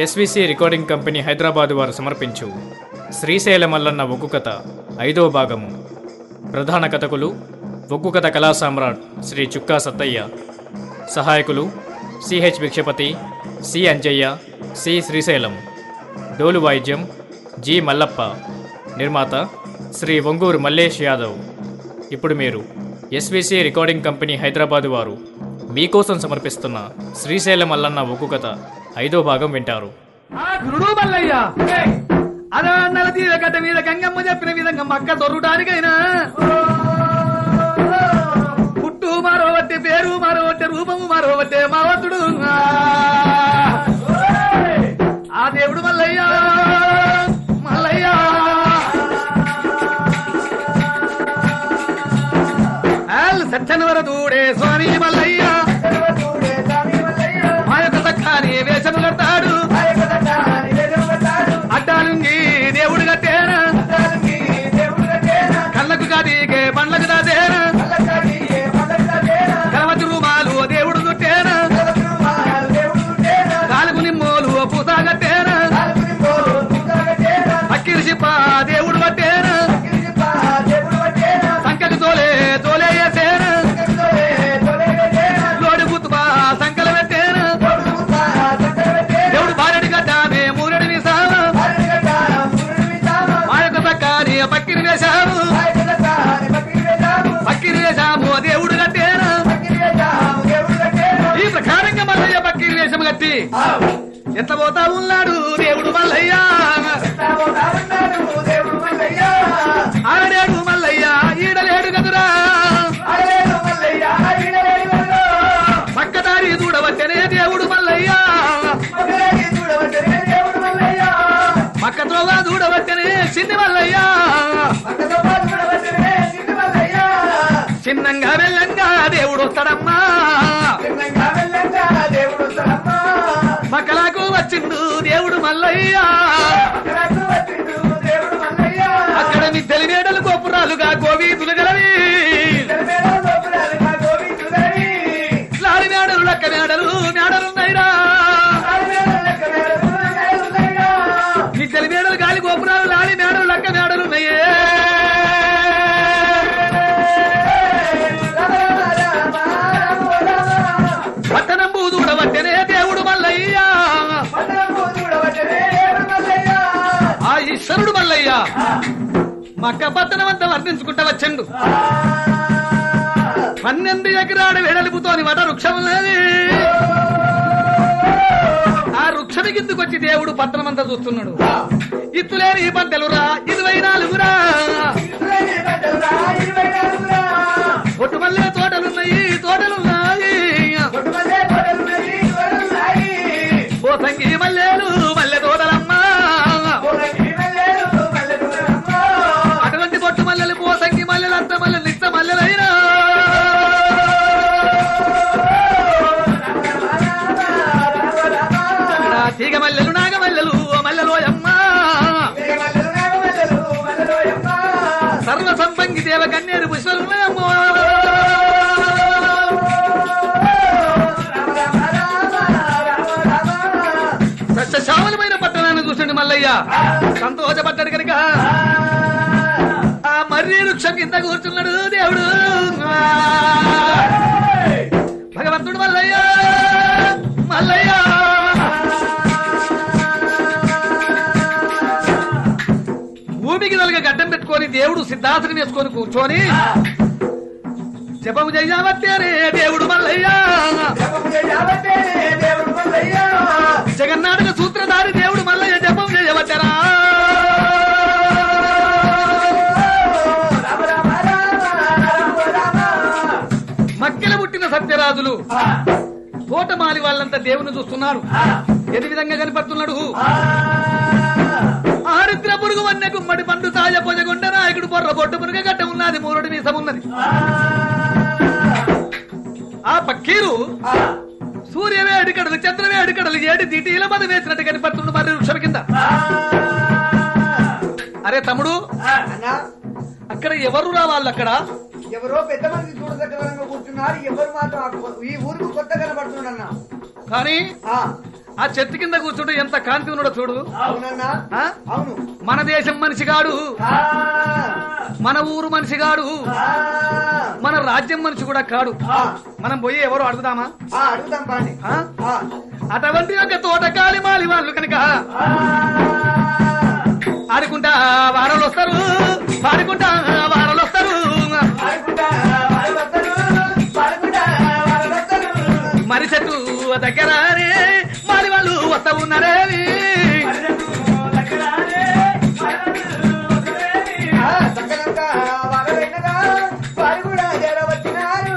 SVC recording company Hyderabad వారు సమర్పించు శ్రీశైల మల్లన్న ఒగ్గు కథ 5వ భాగము. ప్రధాన కథకులు ఒగ్గు కథ కళా సామ్రాట్ శ్రీ చుక్కా సత్తయ్య, సహాయకులు CH Bhikshapati, C Anjaiah, C Srisailam. డోలు వాయిద్యం జి మల్లప్ప. నిర్మాత శ్రీ ఒంగూరు మల్లేష్ యాదవ్. ఇప్పుడు మీరు ఎస్విసి రికార్డింగ్ కంపెనీ హైదరాబాద్ వారు మీకోసం సమర్పిస్తున్న శ్రీశైల మల్లన్న ఒగ్గు కథ 5వ భాగం వింటారు. అదన్నల తీరగడ్డ మీద గంగమ్మ చెప్పిన విధంగా మక్క దొరకడానికైనా పుట్టు మరోవట్టే, పేరు మరోవట్టే, రూపము మరోవట్టే మావతుడు ఆ దేవుడు మల్లయ్య మల్లయ్య. సత్యనవర దూడే స్వామి మల్లయ్య మా యొక్క సఖాని వేషము కడతాడు, అడ్డాలుంగి దేవుడు కట్టేనా, కళ్ళకు కాదీకే పండ్లకు దాదేనా, కలవతి రూమాలు దేవుడు చుట్టేనా, కాలుకు నిమ్మోలు పూత కట్టేనా, అక్కిరి చిప్ప దేవుడు పట్టేనా, సంకలి తోలే తోలే వేసేనా, లోడి గుతుబా సంకల పెట్టేనా, దేవుడు బారెడి గడ్డామే మూరెడి వేసాము, మా యొక్క సక్కాని పక్కిరి వేశాము, పక్కిరి వేశాము దేవుడు కట్టేనా. ఈ ప్రకారంగా మల్లయ్య పక్కిరి వేషము కట్టి ఎట్లా పోతా ఉన్నాడు దేవుడు మల్లయ్య. ఆడేడు మల్లయ్య ఈడలేడు కదురా, పక్కదారి చూడవచ్చనే దేవుడు మల్లయ్య, పక్కతో చూడవచ్చనే చిన్ని మల్లయ్య. చిన్నంగా వెళ్ళంగా దేవుడు వస్తాడమ్మా, పక్కలకు వచ్చిండు దేవుడు మల్లయ్య. అక్కడ మిద్దెలి మేడలు గోపురాలుగా గోవీతులు గలవి, లాడి మేడలు లక్క మేడలు మేడలున్నాయిరా, మిద్దెలి మేడలు గాలి గోపురాలు లాడి మేడలు లక్క మేడలున్నాయే. పట్టణంబు చూడవట్టనే దేవుడు మల్లయ్య, ఆ ఈశ్వరుడు మల్లయ్య మక్క పట్టణం అంతా వర్ణించుకుంటా వచ్చండు. 12 ఎకరాల వెడలుపుతోని వట వృక్షం ఉన్నది, ఆ వృక్షమి కిందకొచ్చి దేవుడు పట్టణం అంతా చూస్తున్నాడు. ఇత్తులేని పంటలురా 24రా, పొట్టు మల్లె తోటలున్నాయి తోటలున్నాయి, పోసంగి మల్లెలు మల్లె తోటలమ్మా, అటువంటి పొట్టు మల్లెలు పోసంగి మల్లెలు అత్త మల్లెలు నిత్త మల్లెలైనా తీగ మల్లెలు నాగ మల్లెలు మల్లెలోయమ్మా, సర్వ సంపంగి దేవ కన్నేరు పుష్పలున్నాయమ్మో. సస్యశ్యామలమైన పట్టణాన్ని చూసండి మల్లయ్య సంతోషపడ్డాడు కనుక ఆ మర్రి వృక్షం కింద కూర్చున్నాడు దేవుడు భగవంతుడు మల్లయ్య మల్లయ్య. భూమికి నలుగ గడ్డం పెట్టుకొని దేవుడు సిద్ధాసనం వేసుకొని కూర్చొని జపము చెయ్యవట్టేనే దేవుడు మల్లయ్య, జగన్నాటక సూత్రధారి దేవుడు మల్లయ్య జపం చేయవచ్చరా. మక్కెల పుట్టిన సత్యరాజులు తోటమాలి వాళ్ళంతా దేవుని చూస్తున్నారు. ఏ విధంగా కనపడుతున్నాడు? ఆరిద్ర పురుగు వన్నె గుమ్మడి పండు తాజ పొజగొండ నాయకుడు పొర్ర బొట్టు పురుగ గడ్డ ఉన్నది, మూరుడి మీసం ఉన్నది. ఆ పక్కీరు సూర్యవేడికడలు చంద్రవేడికడలు 7 తీటీల మద వేసినట్టు కనిపడుతుండు మరి వృక్షం కింద. అరే తమ్ముడు, అక్కడ ఎవరు రావాళ్ళు? అక్కడ ఎవరో పెద్ద మంది చూడదగ్గరంగా కూర్చున్నారు. ఎవరు మాత్రం ఈ ఊరికి కొత్త కనబడుతున్నాడన్నా. కానీ ఆ చెట్టు కింద కూర్చుంటే ఎంత కాంతి ఉన్నాడో చూడు. అవునన్నా ఆ? అవును. మన దేశం మనిషిగాడు, ఆ, మన ఊరు మనిషిగాడు, ఆ, మన రాజ్యం మనిషి కూడా కాడు. ఆ, మనం పోయి ఎవరు అడుగుదామా? ఆ, అడుగుదాం పాండి. ఆ? ఆ, అటువంటి ఒక తోటకాలి మాలి వాళ్ళు కనుక ఆ, ఆడుకుంటా వాడలు వస్తారు, పాడుకుంటా వాడలు వస్తారు. పాడుకుంటా వాళ్ళు వస్తారు, పాడుకుంటా వాళ్ళు వస్తారు. మరి చెట్టు దగ్గర మాలి వాళ్ళు వస్తా ఉన్నారేవి. ఆ, చక్కనంతా వాళ్ళు వెళ్ళగా వాళ్ళు కూడా చేరవచ్చినారు.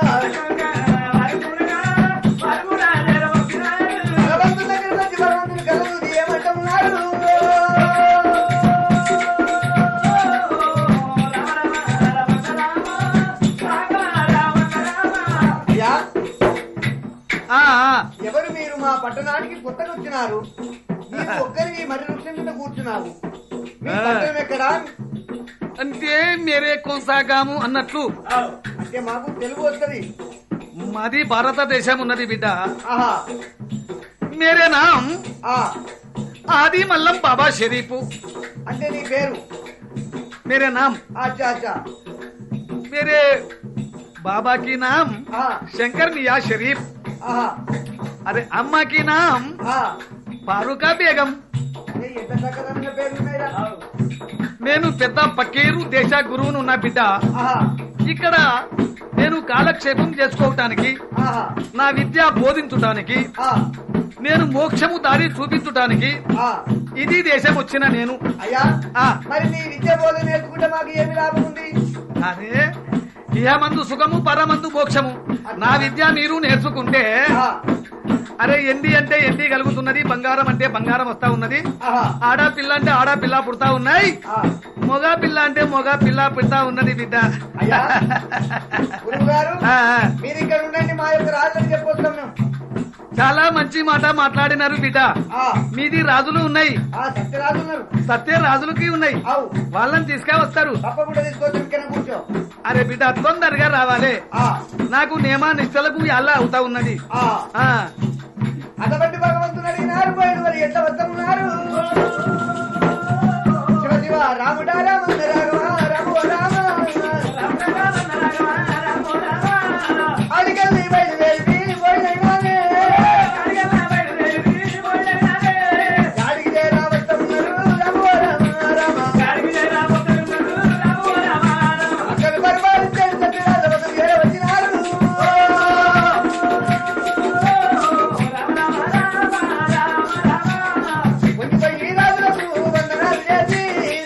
భగవంతుని దగ్గరికి వచ్చి భగవంతుని కలలు తీయమంటున్నారు. అయ్యా, ఆ, ఆ. ఎవరు మీరు? మా పట్టణానికి కొత్తగా వచ్చినారు. నీకు ఒక్కరికి మరి వృక్షం కింద కూర్చున్నావు. మీ పట్టణం ఎక్కడా? అంటే మేరే కొనసాగాము అన్నట్లు. అంటే మాకు తెలుగు వస్తుంది. మాది భారతదేశం ఉన్నది బిడ్డ. ఆహా, మేరే నామ్ ఆ, ఆది మల్లం బాబా షరీఫ్. అంటే నీ పేరు? మేరే నామ్ అచ్చా అచ్చా. मेरे बाबा की नाम ఆ, शंकर मियाँ शरीफ। ఆహా, अरे अम्मा की नाम ఆ. फारूका बेगम। ఏ, ఎంత చక్కదైన పేరు ఉన్నాయిరా. నేను పెద్ద పకీరు దేశ గురువును నా బిడ్డ. ఆహా, ఇక్కడ నేను కాలక్షేపం చేసుకోవటానికి, ఆహా, నా విద్య బోధించటానికి, ఆ, నేను మోక్షము దారి చూపించటానికి ఆ. ఇది దేశం వచ్చిన నేను. అయ్యా, ఆ మరి నీ విద్య బోధన నేర్చుకుంటే మాకు ఏమి లాభం ఉంది? అదే ఇహమందు సుఖము పరమందు మోక్షము. నా విద్య మీరు నేర్చుకుంటే ఆ, అరే ఎండి అంటే ఎండి కలుగుతున్నది, బంగారం అంటే బంగారం వస్తా ఉన్నది, ఆహా, ఆడపిల్ల అంటే ఆడపిల్ల పుడతా ఉన్నాయి, ఆ. మొగ పిల్ల అంటే మొగ పిల్ల పుడతా ఉన్నది బిడ్డ. అయ్యా, గురువు గారు, ఆ, ఆ. మీరు ఇక్కడ ఉండండి, మా యొక్క రాజుని చెప్పొస్తాం మేము. చాలా మంచి మాట మాట్లాడినారు బిడ్డ. ఆ, మీది రాజులు ఉన్నాయి, ఆ, సత్యరాజు ఉన్నారు. సత్య రాజులకి ఉన్నాయి, అవు, వాళ్ళని తీసుకువస్తారు. తప్పకుండా తీసుకొచ్చి ఇక్కడ కూర్చో. అరే బిడ్డ తొందరగా రావాలి, ఆ, నాకు నియమ నిష్టలకు అల్లా అవుతా ఉన్నది. ఆ. ఆ అటువంటి భగవంతుడు అడిగినారు, పోయిన మరి ఎంత వస్తున్నారు? శివ శివ రాముడా రామ రాఘవ రామ రామ అడిగల్లి బయలుదేరి పోయినానే. యాడికి రావస్తున్నారు రామ రామ అక్కడ పరిపాలించే సత్యరాజు వద్దకు చేరవచ్చినారు. కొంచెం ఈ రాజులకు వందనాలు చేసి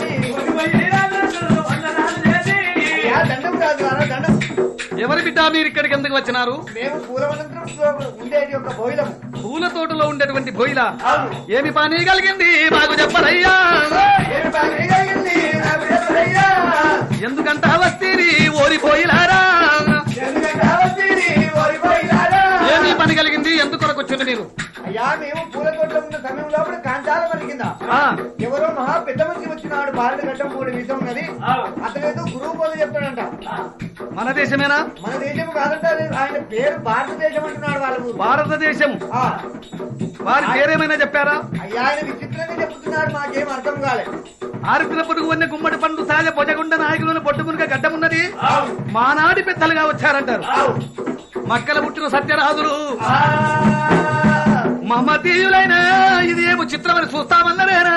యా, దండం రాజు గారు, దండం. ఎవరి బిడ్డ మీరు ఇక్కడికి ఎందుకు వచ్చినారు? మేము పూలవనంతరం ఉండేది ఒక బోయిలము. పూల తోటలో ఉండేటువంటి బొయిల అవును. ఏమి పని కలిగింది మాకు చెప్పరయ్యా. ఏమి పని కలిగింది నాకు చెప్పరయ్యా. ఎందుకంట వస్తీరి ఓరిపోయిలారా, ఎందుకంటే అవతీరి ఓడిపోయినారా? ఏమి పని కలిగింది, ఎందుకొరకు వచ్చింది మీరు? అయ్యా, మేము పూల తోటలో ఉన్న సమయం లోపల కాంచాల పలికిందా ఆ, ఎవరో మహా పెద్ద మనిషి వచ్చినాడు. భారత గడ్డం మూడు విధం ఉన్నది. అతనేదో గురువు బోధ చెప్తాడంట. మన దేశమేనా? మన దేశం కాదంట, ఆయన పేరు భారతదేశం అంటున్నాడు వాళ్ళ ఊరు. భారతదేశం. ఆ, వారి పేరేమైనా చెప్పారా? అయ్యా, ఆయన విచిత్రంగా చెప్తున్నాడు, మాకేం అర్థం కాలే. ఆరుకుల పొడుగు వన్న గుమ్మడి పండు సహజ పొజగుండ నాయకులను పొట్టుకునిగా గడ్డమున్నది, మానాడి పెద్దలుగా వచ్చారంటారు. మక్కల పుట్టిన సత్యరాజులు ఆ, మమతీయులైన ఇది ఏమో చిత్రమని చూస్తామన్నారేనా?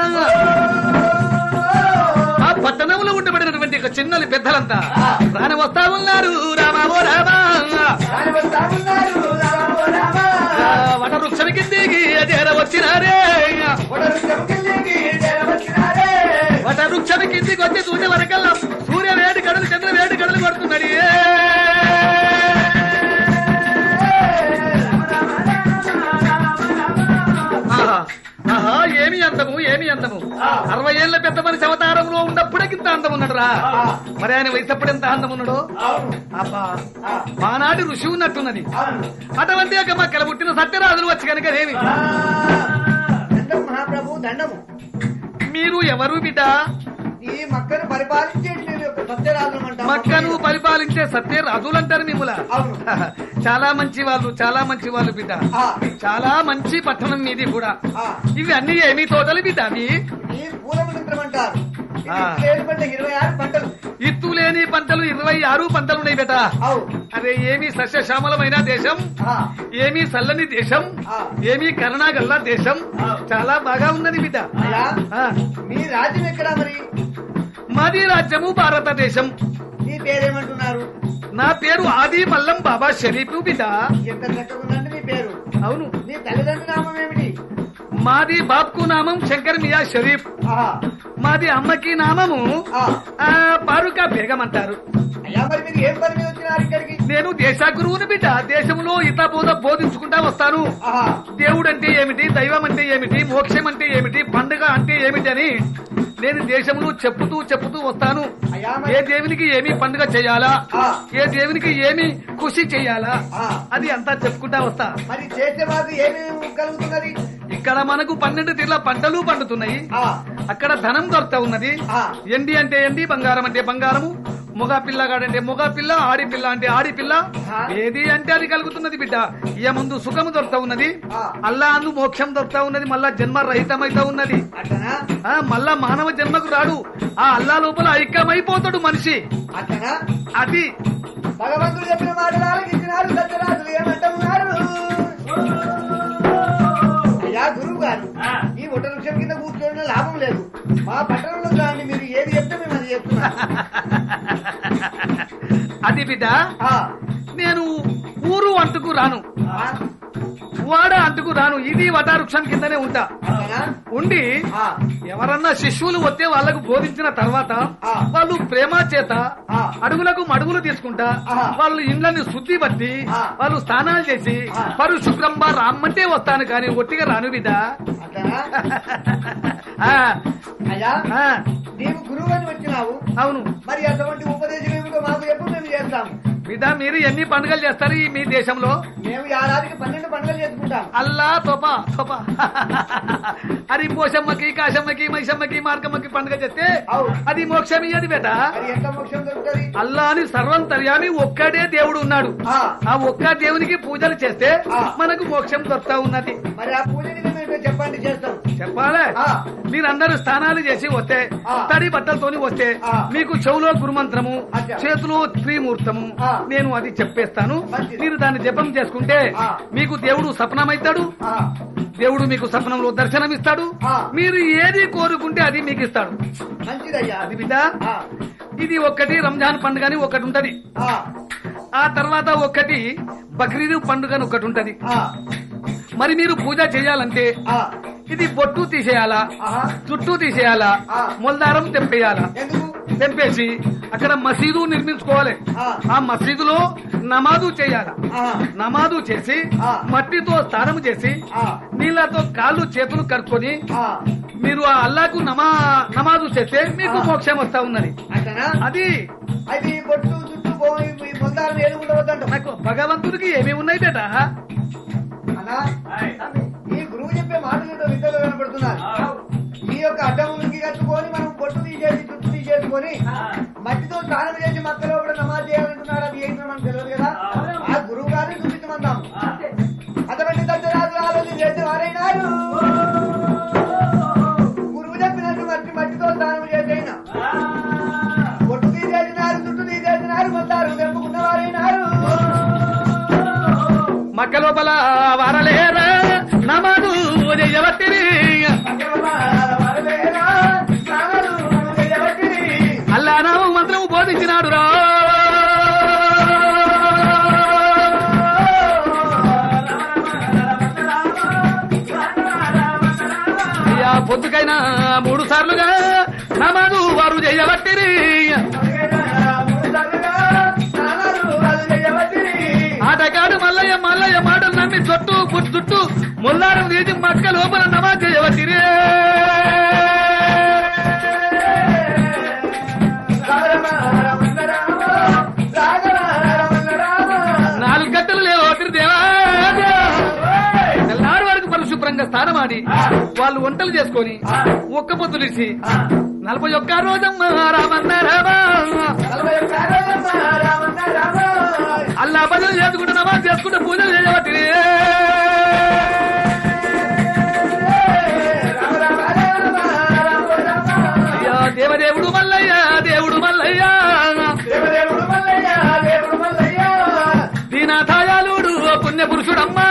ఆ పట్టణంలో ఉండబడినటువంటి ఒక చిన్నలి పెద్దలంతా రాని వస్తా ఉన్నారు. రామావో రామా, ఆయన వస్తా ఉన్నారు రామ రామ. వట వృక్షం కిందికి చేర వచ్చినారే, ఒడరు చెమకిల్లికి చేరవచ్చినారే. వట వృక్షం కిందికి వచ్చి చూసే వరకల్లా సూర్య వేడి కడలు చంద్ర వేడి కడలు కొడుతున్నాడు. ఆహా, ఆహా, ఏమి అందము, ఏమి అందము. 60 ఏళ్ల పెద్ద మనిషి అవతారంలో ఉన్నప్పుడకింత అందం ఉన్నాడు రా. మరి ఆయన వయసు అప్పుడు ఎంత అందం ఉన్నాడు. అవును, అబ్బా, మానాటి ఋషి ఉన్నట్టున్నది. అవును. అటువంటి ఒక మక్కల పుట్టిన సత్యరాజులు వచ్చి కనుక ఏమి దండం మహాప్రభు, దండము. మీరు ఎవరు బిడ్డ? ఈ మక్కను పరిపాలించేది మేము యొక్క సత్యరాజులమంటాం. మక్కను పరిపాలించే సత్య రాజులంటారు మిమ్ముల. అవును. చాలా మంచి వాళ్ళు, చాలా మంచి వాళ్ళు బిడ్డ. ఆ, చాలా మంచి పట్టణం మీది కూడా. ఆ. ఇవి అన్ని ఏమి తోటలు బిడ్డ అవి? ఈ పూలమంత్రమంటారు. ఆ. 26 పంటలు. ఇత్తు లేని పంటలు 26 పంటలున్నాయి బిడ్డ. అవు. అదే ఏమి సస్యశ్యామలమైన దేశం, ఆ, ఏమి చల్లని దేశం, ఆ. ఏమి కరుణాగల్ల దేశం. చాలా బాగా ఉన్నది బిడ్డ. అయ్యా, ఆ, మీ రాజ్యం ఎక్కడా మరి? మాది రాజ్యము భారతదేశం. మీ పేరేమంటున్నారు? నా పేరు ఆది మల్లం బాబా షరీఫ్ బిడ్డ. ఎంత చక్కగా ఉందండి మీ పేరు. అవును. మీ తల్లిదండ్రుల నామం ఏమిటి? మాది బాప్కు నామం శంకర్ మియా షరీఫ్. ఆహా. మాది అమ్మకి నామము ఆ. పారుకా బేగం అంటారు. అయ్యా, మరి మీరు ఏం పని మీద వచ్చినారు ఇక్కడికి? నేను దేశ గురువుని బిడ్డ. దేశంలో హితబోధ బోధించుకుంటా వస్తాను. ఆహా. దేవుడు అంటే ఏమిటి, దైవం అంటే ఏమిటి, మోక్షం అంటే ఏమిటి, పండుగ అంటే ఏమిటి అని నేను దేశంలో చెప్పుతూ వస్తాను. అయ్యా, ఏ మరి దేవునికి ఏమి పండుగ చేయాలా, ఆ. ఏ దేవునికి ఏమి ఖుషి చేయాలా, ఆ. అది అంతా చెప్పుకుంటా వస్తా. మరి చేసే మాకు ఏమేమి కలుగుతున్నది? ఇక్కడ మనకు 12 తీర్ల పంటలు పండుతున్నాయి. ఆ, అక్కడ ధనం దొరుకుతా ఉన్నది. ఆ. ఎండి అంటే ఎండి, బంగారం అంటే బంగారము, మొగ పిల్లగాడంటే మొగ పిల్ల, ఆడిపిల్ల అంటే ఆడిపిల్ల. ఆ. ఏది అంటే అది కలుగుతున్నది బిడ్డ. ఇయ ముందు సుఖము దొరుకుతా ఉన్నది, ఆ. అల్లా అందు మోక్షం దొరుకుతా ఉన్నది, మళ్ళా జన్మ రహితమైతా ఉన్నది. అట్లనా? మళ్ళా మానవ జన్మకు రాడు. ఆ అల్లా లోపల ఐక్యమైపోతాడు మనిషి. అట్లనా? అది భగవంతుడు చెప్పిన మాటలు ఆలకించినారు సత్యరాజులు. ఏమంటున్నారు? అయ్యా గురువు గారు, ఈ ఒట వృక్షం కింద కూర్చోవడం లాభం లేదు. మా పట్టణంలో దాన్ని మీరు ఏది చెప్తే మేము అది చెప్తున్నాం. అది బిడ్డ. ఆ, నేను ఊరు అంటుకు రాను, ఆ, వాడ అంటుకు రాను. ఇది వటావృక్షం కిందనే ఉంటా. అట్లనా? ఉండి ఆ, ఎవరన్నా శిష్యులు వస్తే వాళ్ళకు బోధించిన తర్వాత ఆ. వాళ్ళు ప్రేమ చేత ఆ. అడుగులకు మడుగులు తీసుకుంటా, ఆ. వాళ్ళు ఇండ్లని శుద్ధి బట్టి ఆ. వాళ్ళు స్నానాలు చేసి ఆ. పరిశుభ్రంగా రామ్మంటే వస్తాను, కానీ ఒట్టిగా రాను బిడ్డ. అట్లనా? ఆ, అయ్యా, ఆ, నీవు గురువు అని వచ్చినావు. అవును మరి అటువంటి ఉపదేశం ఏమిటో మాకు చెప్పు, మేము చేస్తాము. బిడ్డ. మీరు ఎన్ని పండుగలు చేస్తారు ఈ మీ దేశంలో? మేము ఏడాదికి 12 పండుగలు చేసుకుంటాం. అల్లా తోప తోప అది పోషమ్మకి, కాశమ్మకి, మైసమ్మకి, మార్గమ్మకి పండుగ చేస్తే అవు. అది మోక్షం ఇయ్యది బేట. మరి ఎంత మోక్షం దొరుకుతుంది? అల్లా అని సర్వంతర్యామి ఒక్కడే దేవుడు ఉన్నాడు. ఆ, ఆ ఒక్క దేవునికి పూజలు చేస్తే ఆ. మనకు మోక్షం దొరుకుతా ఉన్నది. మరి ఆ పూజ నిజమేంటో చెప్పండి, చేస్తాం. చెప్పాలే. ఆ. మీరందరూ స్నానాలు చేసి వస్తే, ఆ. తడి బట్టలతోని వస్తే, ఆ. మీకు చెవులో గురుమంత్రము, అచ్చా. చేతిలో త్రిమూర్తము, ఆ. నేను అది చెప్పేస్తాను. మంచిది. మీరు దాన్ని జపం చేసుకుంటే ఆ. మీకు దేవుడు సపనమైతాడు. ఆ, దేవుడు మీకు సపనంలో దర్శనమిస్తాడు. ఆ. మీరు ఏది కోరుకుంటే అది మీకు ఇస్తాడు. మంచిదయ్యా. అది బిడ్డ. ఆ, ఇది ఒక్కటి రంజాన్ పండుగ అని ఒకటి ఉంటది. ఆ, ఆ తర్వాత ఒక్కటి బక్రీద్ పండుగ అని ఒకటి ఉంటది. ఆ, మరి మీరు పూజ చేయాలంటే ఆ. ఇది బొట్టు తీసేయాలా, ఆహా. చుట్టూ తీసేయాలా, ఆ. మొల్దారం తెంపేయాలా. ఎందుకు? తెంపేసి అక్కడ మసీదు నిర్మించుకోవాలి. ఆ. ఆ మసీదులో నమాజు చేయాలా. ఆ, నమాజు చేసి ఆ. మట్టితో స్నానం చేసి ఆ, నీళ్లతో కాళ్ళు చేతులు కడుక్కొని ఆ. మీరు ఆ అల్లాకు నమాజు చేస్తే మీకు ఆ. మోక్షం వస్తా ఉన్నది. అట్లనా? అది అది బొట్టు చుట్టూ పోయి ఈ పొందాలను ఏది ఉండవద్దంట. నాకు భగవంతుడికి ఏమేమి ఉన్నాయి బేట. అన్నా, ఈ గురువు చెప్పే మాటలు ఏంటో వింతగా కనపడుతున్నారు. ఈ యొక్క అడ్డములకి కట్టుకొని మనం పొట్టు తీసేసి చుట్టూ తీసేసుకొని మట్టితో స్నానం చేసి మక్కలో కూడా నమాజ్ చేయాలంటున్నాడు. అది ఏంటో మనకు తెలియదు కదా. ఆ గురువు గారిని చూపించమందాం. అటువంటి దత్తరాజులు ఆలోచన చేసి వారైనారు. గురువు చెప్పినట్టు మట్టితో స్నానం చేసైనా పొట్టు తీసేసినారు, చుట్టూ తీసేసినారు, మొత్తారు తెంపుకున్న వారైనారు. మక్క లోపల వారలేరా నమాజు చేయవట్టిరి. అల్లా నామం మంత్రము బోధించినాడు రా. అయ్యా పొద్దుకైనా 3 సార్లుగా నమాజు వారు చేయవట్టిరి. ఆటగాడు మల్లయ్య మల్లయ్య మాటలు నమ్మి చుట్టూ ముల్లారం తీసి మక్క లోపల నమాజ్ చేయవట్టిరి. నాలుగు గంటలు లేవు దేవా. తెల్లారి వరకు పరిశుభ్రంగా స్నానమాడి వాళ్ళు వంటలు చేసుకొని ఒక్క పొద్దులిసి 41 రోజమ్మ రామన్న రామా అల్లా భజన చేసుకుంటూ నమాజ్ చేసుకుంటూ పూజలు చేయబట్టి అయ్యా దేవదేవుడు మల్లయ్య దేవుడు మల్లయ్య దీనాథాయాలుడు పుణ్య పురుషుడమ్మా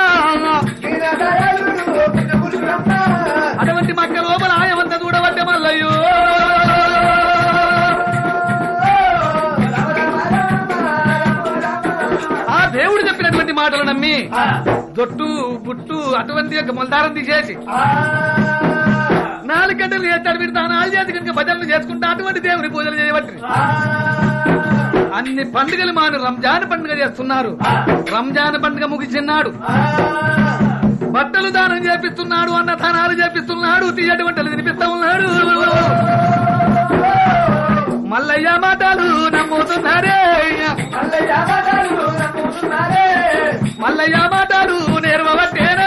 అటువంటి మక్క లోపల ఆయమంతా చూడబట్టే మల్లయ్యో ఆ దేవుడు చెప్పినటువంటి మాటలు నమ్మి జొట్టు బుట్టు అటువంటి యొక్క మొలదారం తీసేసి 4 గంటలు చేస్తాడు వీడు తానాలు చేసి కనుక భజనలు చేసుకుంటా అటువంటి దేవుని పూజలు చేయబట్టి అన్ని పండుగలు మాను రంజాన్ పండుగ చేస్తున్నారు. రంజాన్ పండుగ ముగిసిన్నాడు బట్టలు దానం చేపిస్తున్నాడు, అన్న దానాలు చేపిస్తున్నాడు, తీయటి వంటలు తినిపిస్తా ఉన్నాడు. మల్లయ్య మాటలు నమ్ముతున్నారే మల్లయ్య మాటలు నేర్వబట్టేనా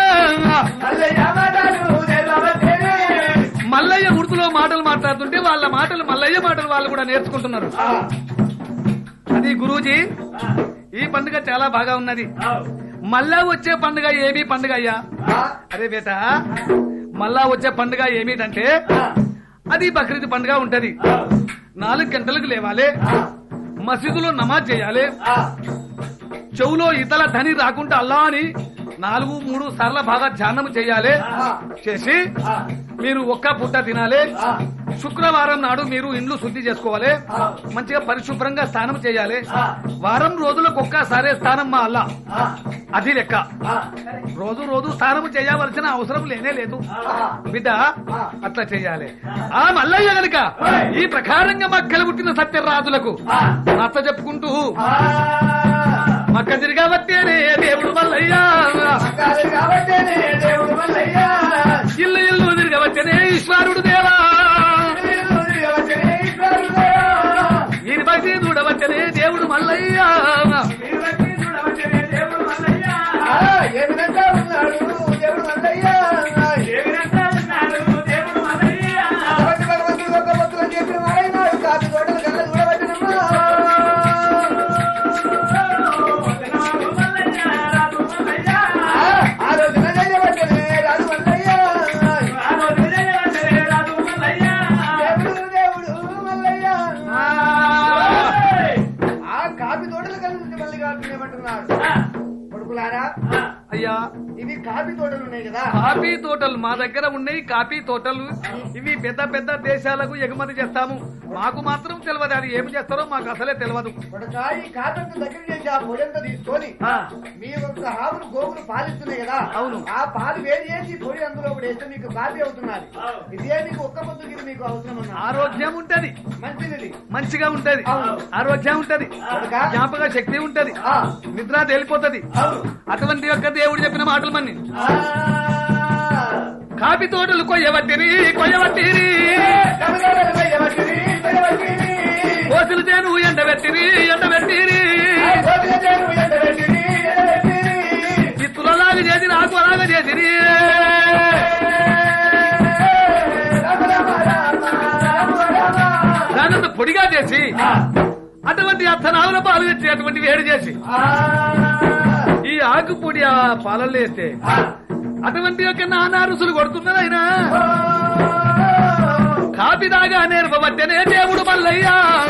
మల్లయ్య ఉర్దూలో మాటలు మాట్లాడుతుంటే వాళ్ళ మాటలు మల్లయ్య మాటలు వాళ్ళు కూడా నేర్చుకుంటున్నారు. అది గురూజీ ఈ పండుగ చాలా బాగా ఉన్నది. మళ్ళా వచ్చే పండుగ ఏమి పండుగ అయ్యా? అరే బేట మళ్ళా వచ్చే పండుగ ఏమిటంటే అది బక్రీద్ పండుగ ఉంటది. 4 గంటలకు లేవాలి, మసీదులో నమాజ్ చేయాలి, చెవులో ఇతల ధని రాకుండా అల్లా అని 4-3 సార్లు బాగా ధ్యానం చేయాలి. చేసి మీరు ఒక్క పూట తినాలి. శుక్రవారం నాడు మీరు ఇండ్లు శుద్ధి చేసుకోవాలి, మంచిగా పరిశుభ్రంగా స్నానం చేయాలి. వారం రోజులకు ఒక్కసారి స్నానం మా అల్లా అది లెక్క. రోజు స్నానం చేయవలసిన అవసరం లేనే లేదు బిడ్డ, అట్లా చెయ్యాలి. ఆ మల్లయ్య గనుక ఈ ప్రకారంగా మక్కలు పుట్టిన సత్యరాజులకు నచ్చ చెప్పుకుంటూ మక్క తిరిగబట్టేనే దేవుడు మల్లయ్య, ఇల్లు తిరగబట్టేనే ఈశ్వరుడు దేవా, ఈయన భక్తి చూడబట్టనే దేవుడు మల్లయ్య. అయ్యా ఇవి కాఫీ తోటలు ఉన్నాయి కదా, కాఫీ తోటలు మా దగ్గర ఉన్నాయి. కాఫీ తోటలు ఇవి పెద్ద పెద్ద దేశాలకు ఎగుమతి చేస్తాము. మాకు మాత్రం తెలియదు అది ఏమి చేస్తారో మాకు అసలే తెలియదు. ఈ కాఫీ దగ్గర చేసి ఆ పొడంతా తీసుకొని మీ యొక్క ఆవులు గోవులు పాలిస్తున్నాయి కదా, అవును, ఆ పాలు వేడి చేసి పొడి అందులో వేస్తే మీకు కాఫీ అవుతున్నది. ఇదే మీకు ఒక్క పొద్దుకి మీకు అవసరం ఉన్న ఆరోగ్యం ఉంటది, మంచిది మంచిగా ఉంటది, ఆరోగ్యం ఉంటది, జ్ఞాపక శక్తి ఉంటది, నిద్ర తేలిపోతది. అటువంటి యొక్క దేవుడు చెప్పిన మాటలు మన్ని కాఫీ తోటలు కొయ్యబట్టిరి కోసులు చేను ఎండబెట్టిరి చిత్తులలాగా చేసి నాకు అలాగా చేసిరి. దానంత పొడిగా చేసి అటువంటి అర్థనావుల పాలు తెచ్చి అటువంటి వేడి చేసి ఈ ఆకు పొడి ఆ పాలల్లో వేస్తే అటువంటి యొక్క నానా రుసులు కొడుతున్నది. ఆయన కాపీ దాగా నేర్పబట్టనే దేవుడు మల్లయ్య,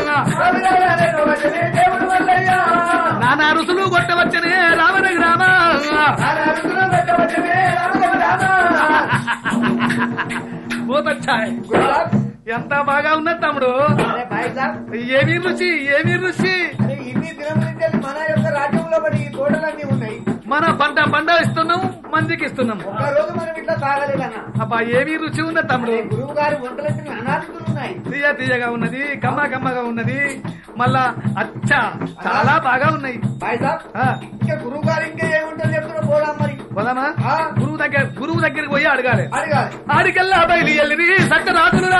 నానా రుసులు కొట్టవచ్చనే రామనగ రామ. పోతచ్చాయ్ ఎంత బాగా ఉన్నది తమ్ముడు. ఏమీ రుచి ఇన్ని దినములు మన యొక్క రాజ్యంలో పడి ఈ తోటలన్నీ ఉన్నాయి. మన పంట ఇస్తున్నాం, మందికి ఇస్తున్నాం. ఒక రోజు మనం ఇట్లా తాగలేదన్నా. అబ్బా ఏమీ రుచి ఉన్నది తమ్ముడు. గురువు గారి వంటలకి అనాథులు ఉన్నాయి. తీయగా ఉన్నది, కమ్మగా ఉన్నది, మళ్ళా అచ్చా చాలా బాగా ఉన్నాయి. ఇంకా గురువు గారు ఇంకా ఏముంటుంది చెప్తున్నా పోదాం మరి. పోదామా? గురువు దగ్గరికి పోయి అడగాలి. ఆడికెల్లా బయలు వెళ్ళి సత్యరాజులురా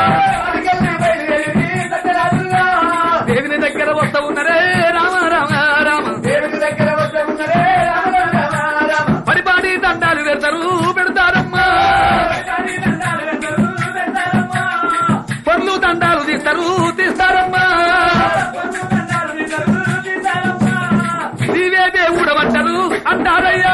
దేవుని దగ్గర వస్తా ఉన్నారే రామ రామ రామ, దేవుని దగ్గర వస్తా ఉన్నారే రామ రామ. పడిపాడి దండాలు పెడతారమ్మా, పొర్లు మూడవంటారు అంటారయ్యా.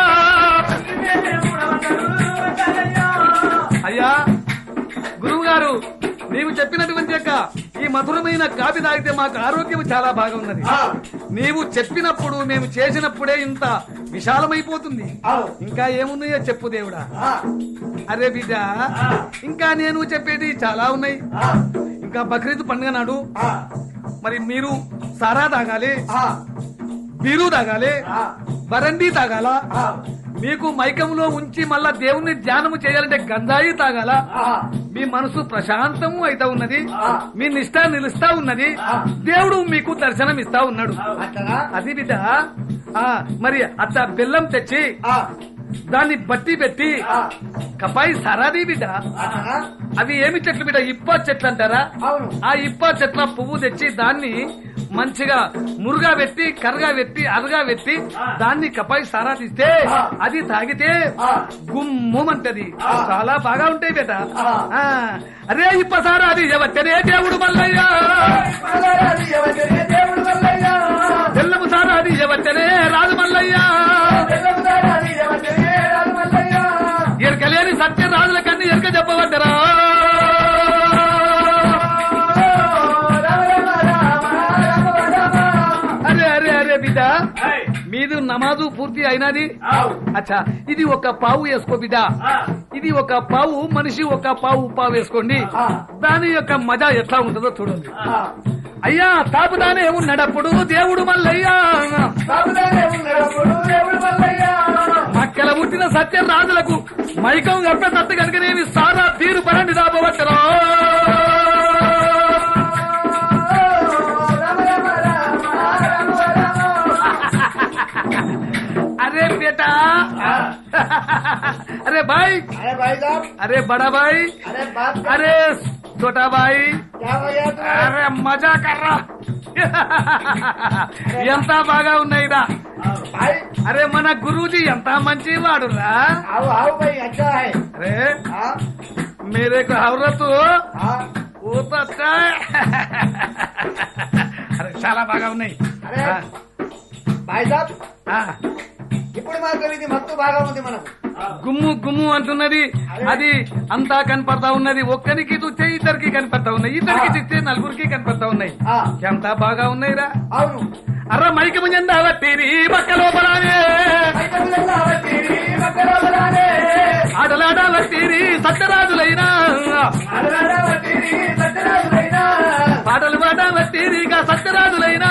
అయ్యా గురువు గారు, నీవు చెప్పినటువంటి యొక్క ఈ మధురమైన కాఫీ తాగితే మాకు ఆరోగ్యం చాలా బాగా ఉన్నది. నీవు చెప్పినప్పుడు మేము చేసినప్పుడే ఇంత విశాలమైపోతుంది. ఇంకా ఏమున్నాయో చెప్పు దేవుడా. అరే బిడ్డ, ఇంకా నేను చెప్పేది చాలా ఉన్నాయి. ఇంకా బక్రీద్ పండుగ నాడు మరి మీరు సారా తాగాలి, బీరు తాగాలి, బరండి తాగాల, మీకు మైకంలో ఉంచి మళ్ళా దేవుణ్ణి ధ్యానము చేయాలంటే గంజాయి తాగాల. మీ మనసు ప్రశాంతము అయితే ఉన్నది, మీ నిష్ఠ నిలుస్తా ఉన్నది, దేవుడు మీకు దర్శనం ఇస్తా ఉన్నాడు. అది బిడ్డ. మరి అట్ట బెల్లం తెచ్చి దాన్ని బట్టి పెట్టి కపాయి సరాది బిడ్డ. అవి ఏమి చెట్లు బిడ్డ? ఇప్ప చెట్లు అంటారా? ఆ ఇప్ప చెట్ల పువ్వు తెచ్చి దాన్ని మంచిగా మురుగా పెట్టి కరగా పెట్టి అరగా పెట్టి దాన్ని కపాయి సారా తీస్తే అది తాగితే గుమ్మంటది. చాలా బాగా ఉంటాయి బిడ్డ. అరే ఇప్ప సారా అది ఎవచ్చనే దేవుడు మల్లయ్య, బెల్లము సారా అది ఎవచ్చనే రాజు మల్లయ్య. ఎరకలేని సత్య రాజుల కన్నా ఎరక చెప్పవద్దరా. అరే అరే అరే బిడ్డ, మీది నమాజు పూర్తి అయినది. అచ్చా, ఇది ఒక పావు వేసుకో బిడ్డ. ఇది ఒక పావు, మనిషి ఒక పావు వేసుకోండి. దాని యొక్క మజా ఎట్లా ఉంటుందో చూడండి. అయ్యా తాపుదానే ఉన్నప్పుడు దేవుడు మల్లయ్యా, మక్కల పుట్టిన సత్య రాజులకు మైకం గప్ప తట్టు కనుకనేమి సారా తీరు పరండి దాపవచ్చరా. अरे बेटा, अरे भाई, अरे भाई साहब, अरे बड़ा भाई, अरे बात, अरे छोटा भाई, क्या भैया? अरे मजा कर रहा. ఎంత బాగా ఉన్నాయిరా. అరే మన గురూజీ ఎంత మంచి వాడురా. आओ आओ भाई, अच्छा है. అరే मेरे को औरत वो तो अच्छा है. అరే చాలా బాగా ఉన్నాయి. అరే భాయ్ సాబ్, ఇప్పుడు మాత్రం ఇది మత్తు బాగా ఉంది. మనకు గుమ్ము గుమ్ము అంటున్నది, అది అంతా కనపడతా ఉన్నది. ఒక్కరికి చూస్తే ఇద్దరికి కనపడతా ఉన్నాయి, ఇద్దరికి చూస్తే నలుగురికి కనపడతా ఉన్నాయి. ఎంత బాగా ఉన్నాయిరా. అవును. అర్ర మైకము చెందావట్టిరి బక్కలో బలానే, ఆటలాడావట్టిరి సత్యరాజులైనా, పాటలు పాడవట్టిరిగా సత్యరాజులైనా.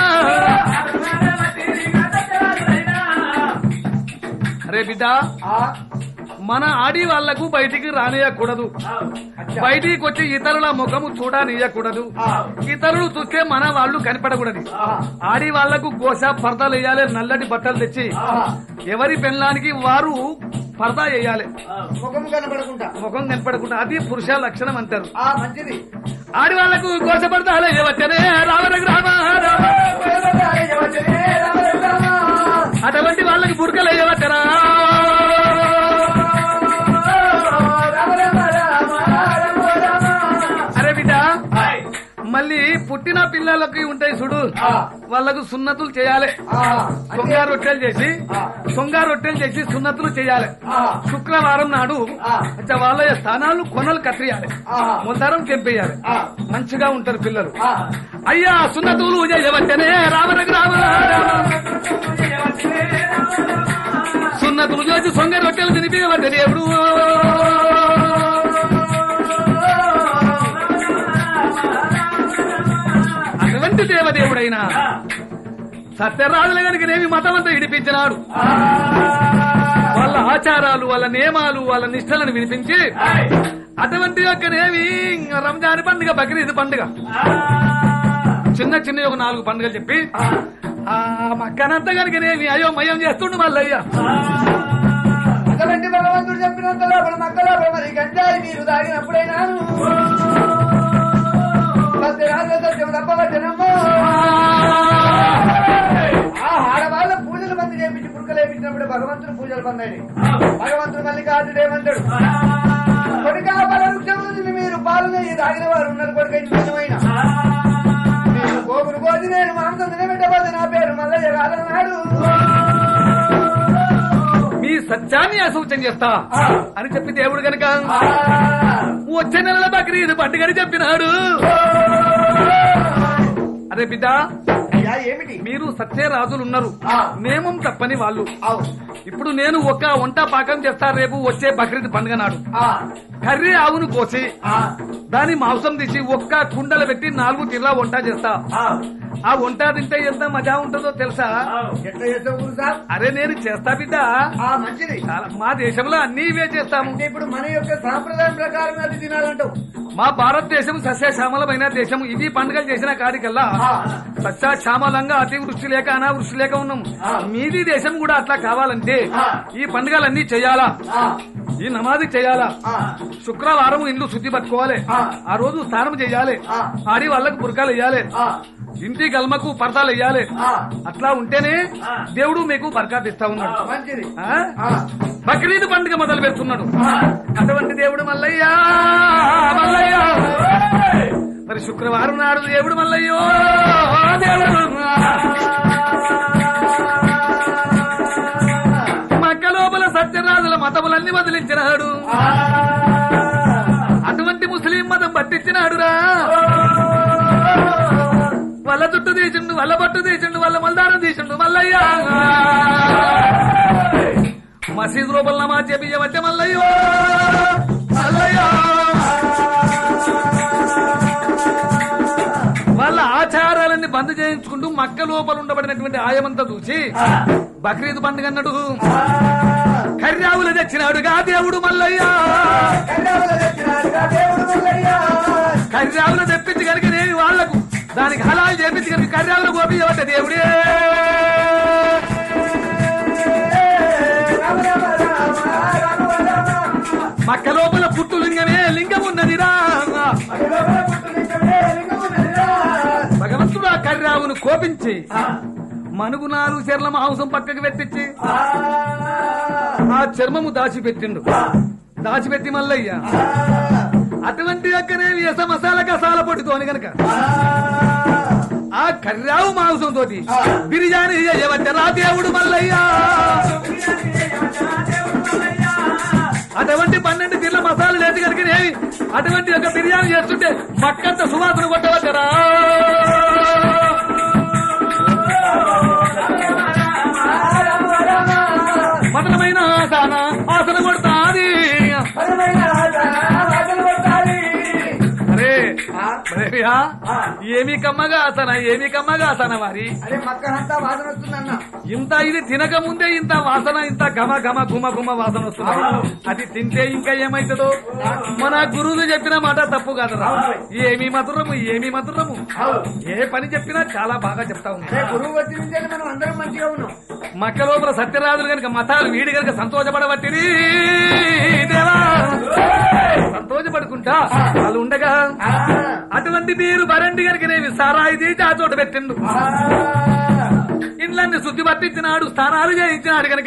అరే బిడ్డ, మన ఆడి వాళ్లకు బయటికి రానియకూడదు, బయటికి వచ్చి ఇతరుల ముఖము చూడనియకూడదు, ఇతరులు చూస్తే మన వాళ్ళు కనపడకూడదు. ఆడి వాళ్లకు గోస పరదాలు వేయాలి, నల్లటి బట్టలు తెచ్చి ఎవరి పెళ్ళానికి వారు పరదా వేయాలి, ముఖం కనపడకుండా. అది పురుష లక్షణం అంటారు. మంచిది. ఆడి వాళ్లకు గోస పరదాలు వేయవచ్చనే రావణ గ్రామ, అటువంటి వాళ్ళకి బురకలు వేయవచ్చరా. అరే బిడ్డ, మళ్ళీ పుట్టిన పిల్లలకి ఉంటాయి చూడు, వాళ్ళకు సున్నతులు చేయాలి. సొంగా రొట్టెలు చేసి సున్నతులు చేయాలి. శుక్రవారం నాడు వాళ్ళ స్థానాలు కొనలు కత్తియాలి, మొందరం తెంపేయాలి. మంచిగా ఉంటారు పిల్లలు. అయ్యా సున్నతులు చేయవచ్చనే రావణకు రావ, సున్నతులు చేసి సొంగ రొట్టెలు తినిపించవద్ద దేవుడు. అటువంటి దేవదేవుడైనా సత్యరాజుల గనుకనేమి మతం అంతా విడిపించినాడు. వాళ్ళ ఆచారాలు, వాళ్ళ నియమాలు, వాళ్ళ నిష్టలను వినిపించి అటువంటి యొక్కనేమి రంజాన్ పండుగ, బక్రీద్ పండుగ, చిన్న చిన్న ఒక 4 పండుగలు చెప్పి మక్కనంత కనుకనేమి అయోమయం చేస్తుండు మల్లయ్య. అటువంటి భగవంతుడు చెప్పినంత లోపల మక్కలో మరి గంజాయి నీరు తాగినప్పుడైనాను ఆడవాళ్ళ పూజలు మంది చేపించి పురుకలు వేపించినప్పుడు భగవంతుడు పూజలు పొందండి. భగవంతుడు మళ్ళీ కాటుడేమంటాడు, కొడుకా బల వృక్షం నుంచి మీరు పాలు నెయ్యి తాగిన వారు ఉన్నారు. కొడుకైన నిజమైన నేను గోపురు కోసి నేను మాంసం నిలబెట్టబోదు, నా పేరు మల్లయ్య కాదన్నాడు. ప్రపంచాన్ని అసూచన చేస్తా అని చెప్పి దేవుడు గనక వచ్చే నెలల బక్రీద్ పండుగని చెప్పినాడు. అరే బిడ్డ, అయ్యా ఏమిటి? మీరు సత్యరాజులు ఉన్నారు, నియమం తప్పని వాళ్ళు. అవు ఇప్పుడు నేను ఒక వంట పాకం చేస్తా రేపు వచ్చే బక్రీద్ పండుగ నాడు. కర్రీ ఆవును కోసి దాని మాంసం తీసి ఒక్క కుండలు పెట్టి 4 తీర్లా వంట చేస్తా. ఆ వంట తింటే ఎంత మజా ఉంటుందో తెలుసా? ఎట్లా చేస్తావు గురు సాబ్? అరే నేను చేస్తా బిడ్డ, మంచిది. మా దేశంలో అన్ని ఇవే చేస్తాము. అంటే ఇప్పుడు మన యొక్క సాంప్రదాయం ప్రకారం అది తినాలంటావు. మా భారతదేశం సస్యశ్యామలమైన దేశం. ఇది పండుగలు చేసిన కాడికల్లా సస్యశ్యామలంగా అతివృష్టి లేక అనావృష్టి లేక ఉన్నాము. మీది దేశం కూడా అట్లా కావాలంటే ఈ పండుగలన్నీ చేయాలా, ఈ నమాజ్ చేయాలా, శుక్రవారం ఇల్లు శుద్ధి పట్టుకోవాలి, ఆ రోజు స్నానం చేయాలి, ఆడి వాళ్ళకు బురకాలు వేయాలి, ఇంటి గల్మకు పరదాలు వేయాలి. అట్లా ఉంటేనే దేవుడు మీకు బర్కాత్ ఇస్తా ఉన్నాడు. మంచిది. బక్రీద్ పండుగ మొదలు పెడుతున్నాడు. అటువంటి దేవుడు మల్లయ్య మల్లయ్య. మరి శుక్రవారం నాడు దేవుడు మల్లయ్యో దేవుడు మక్క లోపల సత్యరాజుల మతములన్నీ వదిలించినాడు. అటువంటి ముస్లిం మతం పట్టించినాడురా. వాళ్ళ చుట్టూ తీసిండు, వాళ్ళ పట్టు తీసిండు, వాళ్ళ మల్దారం తీసిండు మల్లయ్య. మసీదు లోపల నమాజ్ చేపియబట్టే మల్లయ్యో మల్లయ్య. వాళ్ళ ఆచారాలన్నీ బంద్ చేయించుకుంటూ మక్క లోపల ఉండబడినటువంటి ఆయమంతా చూసి బక్రీద్ పండుగ అన్నాడు. కర్యావులు తెచ్చినాడుగా దేవుడు మల్లయ్య. కర్యావులు తెప్పించి కనుక నేను వాళ్లకు దానికి హలాలు చేపించి కనుక కర్యావులు గోపియబట్టే దేవుడే. మక్క లోపల పుట్టు లింగమే లింగం ఉన్నదిరా. భగవంతుడు ఆ కర్యావును కోపించి మనుగు 4 చెర్ల మాంసం పక్కకు పెట్టించి ఆ చర్మము దాచిపెట్టిండు. దాచిపెట్టి మల్లయ్య అటువంటి అక్కనే వేస మసాలా కసాల పొట్టుతోని గనక ఆ కర్యావు మాంసం తోటి బిర్యానీ చేయవచ్చరా దేవుడు మల్లయ్య. అటువంటి 12 తీర్ల మసాలా లేచి కనుకనేవి అటువంటి ఒక బిర్యానీ చేస్తుంటే మక్కంత సువాసన కొట్టవచ్చరా. మతలమైన ఆసన కొడతాది. ఏమి కమ్మగా ఆసన, ఏమి కమ్మగా ఆసన వారి. అరే మక్కనంతా వాసన వస్తుందన్న. ఇంత ఇది తినక ముందే ఇంత వాసన, ఇంత ఘమ ఘమ గుమ గుమ వాసన వస్తుంది. అది తింటే ఇంకా ఏమైతుందో. మన గురువులు చెప్పిన మాట తప్పు కాదురా. ఏమి మధురము, ఏమి మధురము. ఏ పని చెప్పినా చాలా బాగా చెప్తా ఉంది. గురువు వచ్చి నుంచి మనం అందరం మంచిగా ఉన్నాం. మక్క లోపల సత్యరాజులు కనుక మతాలు వీడి కనుక సంతోషపడబట్టి దేవా సంతోషపడుకుంటా వాళ్ళు ఉండగా అటువంటి మీరు బరండి కనుకనేవి సారాయి తీసి ఆ చోట పెట్టిండు. ఇండ్లన్నీ శుద్ధి పట్టించినాడు, స్నానాలు చేయించినాడు కనుక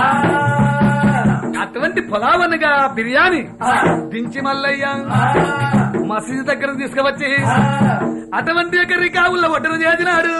అటువంటి పొలావనగా బిర్యానీ దించి మల్లయ్య మసీదు దగ్గరకు తీసుకువచ్చి అటువంటి యొక్క రికావుల్లో ఒడ్డున చేసినాడు.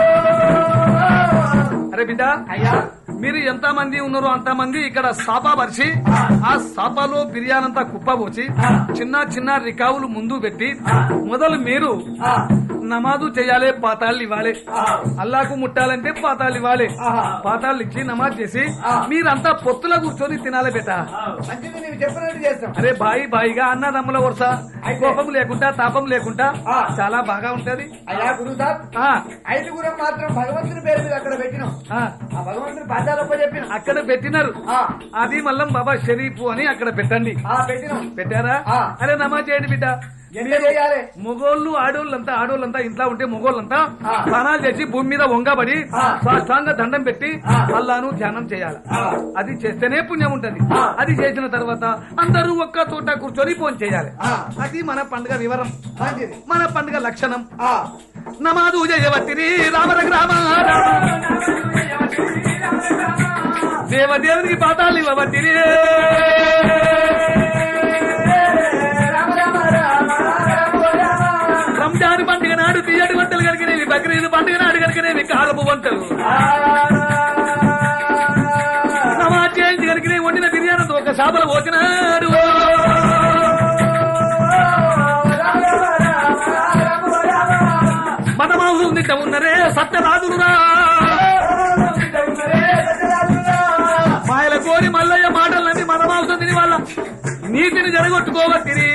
అరే బిడ్డ, అయ్యా మీరు ఎంత మంది ఉన్నారో అంత మంది ఇక్కడ సాపా పరిచి ఆ సాపాలో బిర్యానీ అంతా కుప్పబోచి చిన్న చిన్న రికావులు ముందు పెట్టి మొదలు మీరు నమాజు చేయాలి, పాతాళ్ళు ఇవ్వాలి. అల్లాకు ముట్టాలంటే పాతాళ్ళు ఇవ్వాలి. పాతాళ్ళు ఇచ్చి నమాజ్ చేసి మీరంతా పొత్తులో కూర్చొని తినాలి బేట. మంచిది, నీవు చెప్పినట్టు చేస్తాం. అరే బాయిగా అన్నదమ్ముల వరుస, కోపం లేకుండా తాపం లేకుండా చాలా బాగా ఉంటది. అయ్యా గురు సాబ్, 5 మాత్రం భగవంతుని పేరు మీద అక్కడ పెట్టినాం. ఆ భగవంతుని పాదాలప్ప చెప్పినాం, అక్కడ పెట్టినారు. అది మల్లం బాబా షరీఫ్ అని అక్కడ పెట్టండి. పెట్టినాం. పెట్టారా? అరే నమాజ్ చేయండి బిడ్డ. మొగోళ్ళు ఆడోళ్ళంతా ఇంట్లో ఉంటే మొగోళ్ళంతా స్నానాలు చేసి భూమి మీద వంగబడి సాష్టాంగ దండం పెట్టి అల్లాను ధ్యానం చేయాలి. అది చేస్తేనే పుణ్యం ఉంటది. అది చేసిన తర్వాత అందరూ ఒక్క చోట కూర్చొని ఫోన్ చేయాలి. అది మన పండుగ వివరం, మన పండుగ లక్షణం. నమాజు చేయవత్తిరి రామ దేవదేవునికి పాతాలు ఇవ్వవత్తిరి. రంజాన్ పండుగ నాడు తీయటి వంటలు కనుకనేవి, బక్రీద్ పండుగ నాడు కనుకనేవి కారపు వంటలు. నమాజ్ చేయించి కనుకనే వండిన మాంసం తింట ఉన్నరే సత్యరాజులురా మాయల కోరి మల్లయ్య మాటలన్నీ మన మాంసం తిని వాళ్ళ నీతిని జరగొట్టుకోవట్టిరి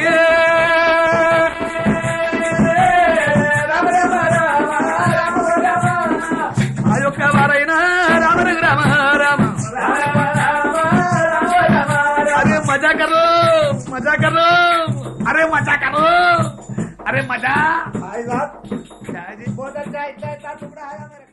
ఆ యొక్క వారైనా రామ రామ రామ అరే మజా కరో మజా కరో అరే మజా కరో అరే మజా बहुत अच्छा इतना टुकड़ा है मेरे